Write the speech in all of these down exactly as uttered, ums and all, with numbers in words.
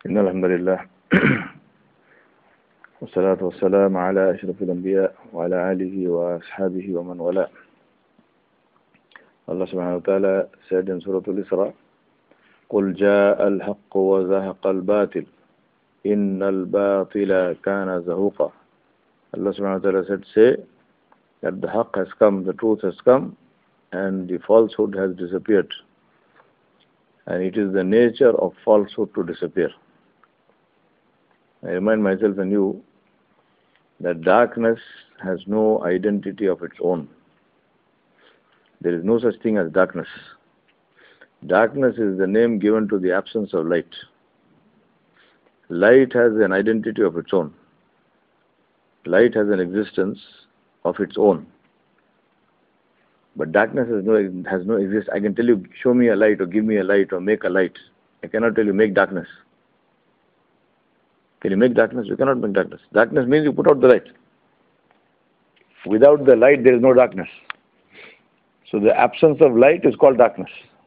إن الحمد لله والصلاة والسلام على أشرف الأنبياء وعلى آله وأصحابه ومن والاه. Allah subhanahu wa ta'ala said in Surah Al-Isra, قُلْ جَاءَ الْحَقُّ وَزَهَقَ الْبَاطِلُ إِنَّ الْبَاطِلَ كَانَ زَهُوقًا. Allah subhanahu wa ta'ala said, say that the haqq has come, the truth has come, and the falsehood has disappeared. And it is the nature of falsehood to disappear. I remind myself and you that darkness has no identity of its own. There is no such thing as darkness. Darkness is the name given to the absence of light. Light has an identity of its own. Light has an existence of its own. But darkness has no, has no exist. I can tell you, show me a light or give me a light or make a light. I cannot tell you, make darkness. Can you make darkness? You cannot make darkness. Darkness means you put out the light. Without the light, there is no darkness. So the absence of light is called darkness.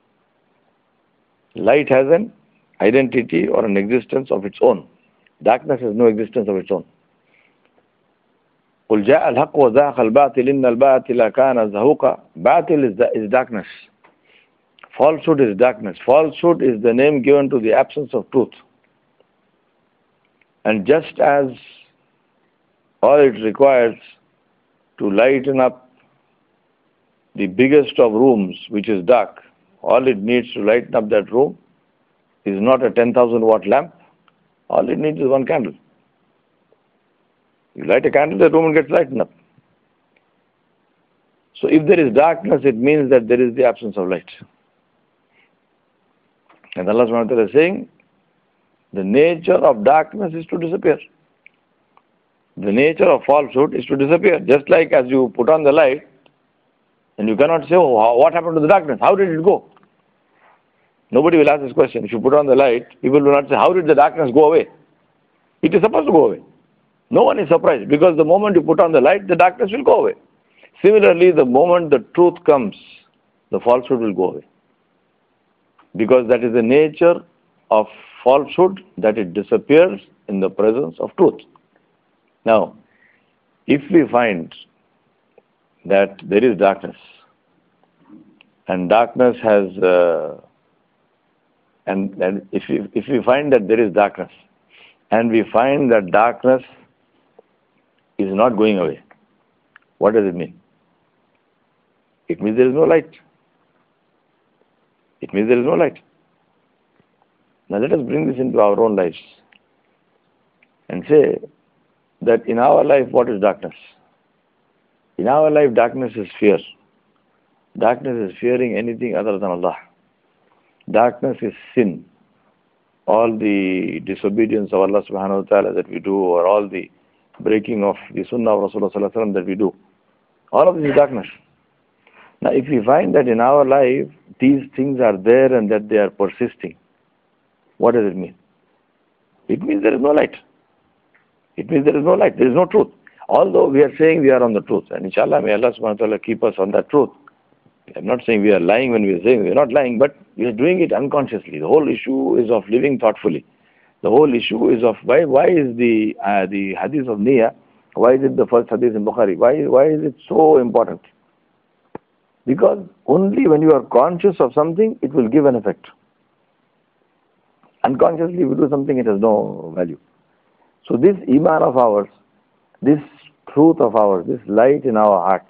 Light has an identity or an existence of its own. Darkness has no existence of its own. قُلْ جَاءَ الْحَقُّ وَزَهَقَ الْبَاطِلُ إِنَّ الْبَاطِلَ كَانَ زَهُوقًا. Batil is, is darkness. Falsehood is darkness. Falsehood is the name given to the absence of truth. And just as all it requires to lighten up the biggest of rooms, which is dark, all it needs to lighten up that room is not a ten thousand watt lamp. All it needs is one candle. You light a candle, the room gets lightened up. So if there is darkness, it means that there is the absence of light. And Allah subhanahu wa ta'ala is saying, the nature of darkness is to disappear. The nature of falsehood is to disappear. Just like as you put on the light, and you cannot say, oh, what happened to the darkness? How did it go? Nobody will ask this question. If you put on the light, people will not say, how did the darkness go away? It is supposed to go away. No one is surprised, because the moment you put on the light, the darkness will go away. Similarly, the moment the truth comes, the falsehood will go away. Because that is the nature of falsehood, that it disappears in the presence of truth. Now, if we find that there is darkness, and darkness has, uh, and, and if we, if we find that there is darkness, and we find that darkness is not going away, what does it mean? It means there is no light. It means there is no light. Now let us bring this into our own lives and say that in our life, what is darkness? In our life, darkness is fear. Darkness is fearing anything other than Allah. Darkness is sin. All the disobedience of Allah subhanahu wa ta'ala that we do, or all the breaking of the sunnah of Rasulullah sallallahu alaihi wasallam that we do, all of this is darkness. Now if we find that in our life these things are there and that they are persisting, what does it mean? It means there is no light. It means there is no light. There is no truth. Although we are saying we are on the truth, and inshallah may Allah subhanahu wa ta'ala keep us on that truth. I'm not saying we are lying when we are saying we are not lying, but we are doing it unconsciously. The whole issue is of living thoughtfully. The whole issue is of why why is the uh, the hadith of Niyya, why is it the first hadith in Bukhari? Why why is it so important? Because only when you are conscious of something, it will give an effect. Unconsciously, if we do something, it has no value. So this iman of ours, this truth of ours, this light in our hearts,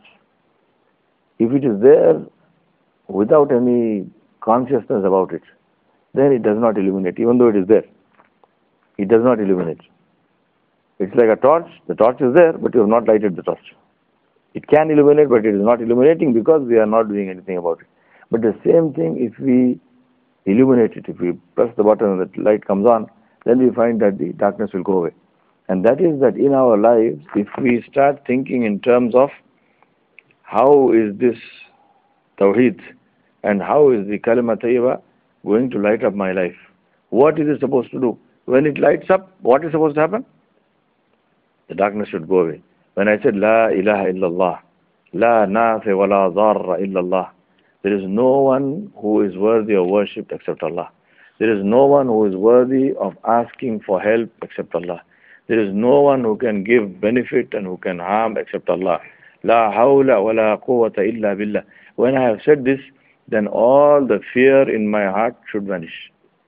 if it is there without any consciousness about it, then it does not illuminate, even though it is there. It does not illuminate. It's like a torch. The torch is there, but you have not lighted the torch. It can illuminate, but it is not illuminating because we are not doing anything about it. But the same thing, if we illuminate it, if we press the button and the light comes on, then we find that the darkness will go away. And that is that in our lives, if we start thinking in terms of how is this Tawheed and how is the Kalima Tayyiba going to light up my life? What is it supposed to do? When it lights up, what is supposed to happen? The darkness should go away. When I said, La ilaha illallah, La nafi wa la dharra illallah, there is no one who is worthy of worship except Allah. There is no one who is worthy of asking for help except Allah. There is no one who can give benefit and who can harm except Allah. La hawla wa la quwwata illa billah. When I have said this, then all the fear in my heart should vanish.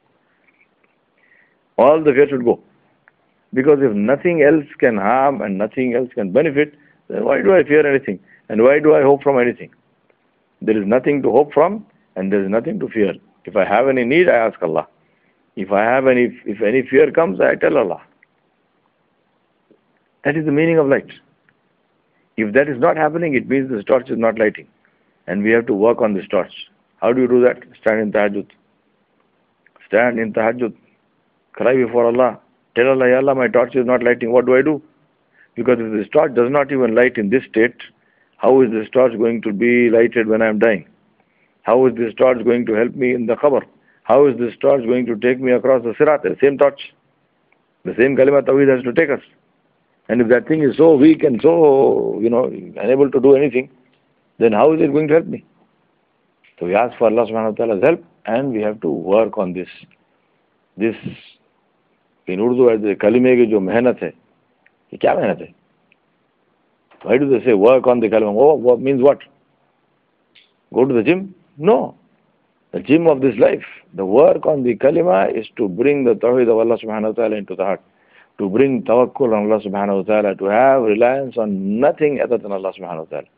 All the fear should go. Because if nothing else can harm and nothing else can benefit, then why do I fear anything? And why do I hope from anything? There is nothing to hope from and there is nothing to fear. If I have any need, I ask Allah. If I have any, if any fear comes, I tell Allah. That is the meaning of light. If that is not happening, it means this torch is not lighting. And we have to work on this torch. How do you do that? Stand in tahajjud. Stand in tahajjud. Cry before Allah. Tell Allah, Ya Allah, my torch is not lighting. What do I do? Because if this torch does not even light in this state, how is this torch going to be lighted when I am dying? How is this torch going to help me in the qabr? How is this torch going to take me across the sirat? The same torch. The same kalima tawheed has to take us. And if that thing is so weak and so, you know, unable to do anything, then how is it going to help me? So we ask for Allah subhanahu wa ta'ala's help and we have to work on this. This, in Urdu, as the kalime ki jo mehnat hai, ye kya mehnat hai? Why do they say work on the kalima? Oh, what means what? Go to the gym? No. The gym of this life, the work on the kalima is to bring the tawheed of Allah subhanahu wa ta'ala into the heart. To bring tawakkul on Allah subhanahu wa ta'ala, to have reliance on nothing other than Allah subhanahu wa ta'ala.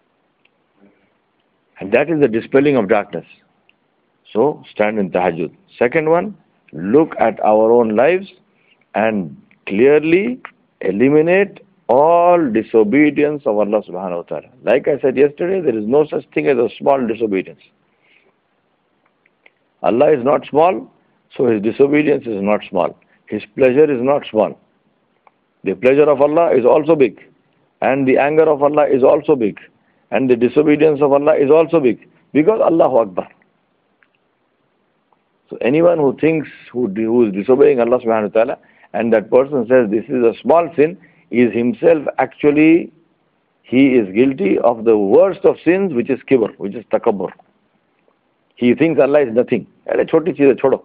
And that is the dispelling of darkness. So, stand in tahajjud. Second one, look at our own lives and clearly eliminate all disobedience of Allah subhanahu wa ta'ala. Like I said yesterday, there is no such thing as a small disobedience. Allah is not small, so His disobedience is not small. His pleasure is not small. The pleasure of Allah is also big. And the anger of Allah is also big. And the disobedience of Allah is also big. Because Allahu Akbar. So anyone who thinks, who, who is disobeying Allah subhanahu wa ta'ala, and that person says this is a small sin, is himself actually, he is guilty of the worst of sins, which is kibr, which is takabbur. He thinks Allah is nothing. अरे छोटी चीज़ है, छोड़ो.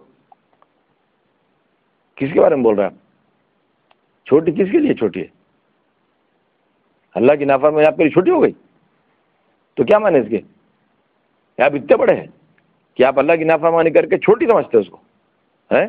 किसके बारे में बोल रहे हैं आप? छोटी किसके लिए छोटी है? अल्लाह की नाफरमानी आपके लिए छोटी हो गई? तो क्या माने इसके? आप इतने बड़े हैं कि आप अल्लाह की नाफरमानी करके छोटी समझते हैं उसको, हैं?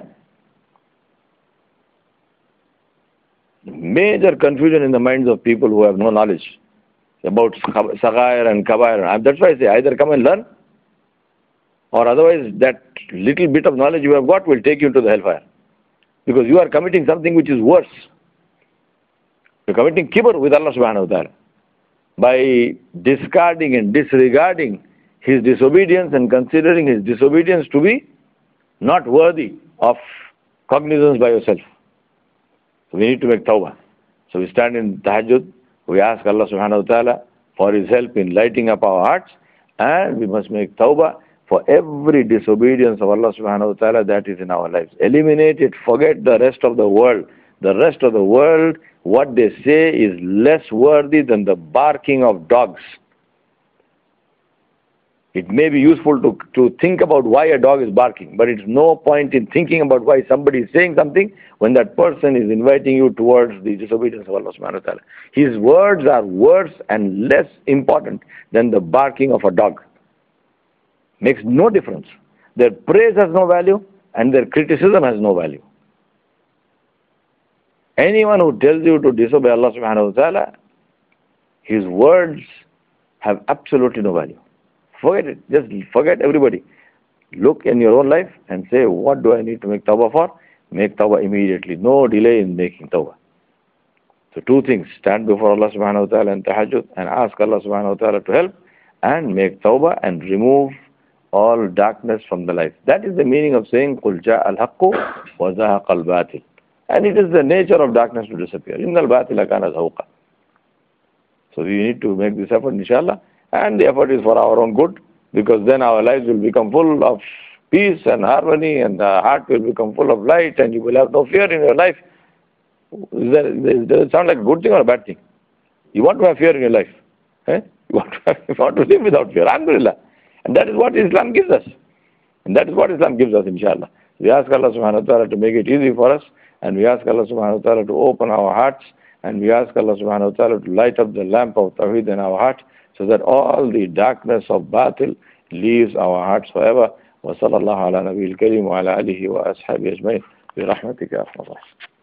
Major confusion in the minds of people who have no knowledge about Sagair and Kabair. That's why I say either come and learn, or otherwise that little bit of knowledge you have got will take you to the hellfire. Because you are committing something which is worse. You are committing kibr with Allah subhanahu wa ta'ala. By discarding and disregarding His disobedience and considering His disobedience to be not worthy of cognizance by yourself. So we need to make tawbah. So we stand in tahajjud, we ask Allah subhanahu wa ta'ala for His help in lighting up our hearts, and we must make tawbah for every disobedience of Allah subhanahu wa ta'ala that is in our lives. Eliminate it, forget the rest of the world. The rest of the world, what they say is less worthy than the barking of dogs. It may be useful to, to think about why a dog is barking, but it's no point in thinking about why somebody is saying something when that person is inviting you towards the disobedience of Allah subhanahu wa ta'ala. His words are worse and less important than the barking of a dog. Makes no difference. Their praise has no value and their criticism has no value. Anyone who tells you to disobey Allah subhanahu wa ta'ala, his words have absolutely no value. Forget it. Just forget everybody. Look in your own life and say, what do I need to make tawbah for? Make tawbah immediately. No delay in making tawbah. So two things. Stand before Allah subhanahu wa ta'ala in tahajjud and ask Allah subhanahu wa ta'ala to help, and make tawbah and remove all darkness from the life. That is the meaning of saying, قُلْ جَاءَ الْحَقُّ وَزَهَقَ الْبَاطِلُ. And it is the nature of darkness to disappear. إِنَّ الْبَاطِلَ كَانَ زَهُوقًا. So we need to make this effort, inshallah. And the effort is for our own good, because then our lives will become full of peace and harmony, and the heart will become full of light, and you will have no fear in your life. Is that, does it sound like a good thing or a bad thing? You want to have fear in your life. Eh? You, want to have, you want to live without fear. Alhamdulillah. And that is what Islam gives us. And that is what Islam gives us, inshallah. We ask Allah subhanahu wa ta'ala to make it easy for us, and we ask Allah subhanahu wa ta'ala to open our hearts, and we ask Allah subhanahu wa ta'ala to light up the lamp of Tawheed in our heart, so that all the darkness of batil leaves our hearts forever. وصلى الله على نبي الكريم وعلى آله وأصحابه أجمعين برحمتك يا أرحم الراحمين.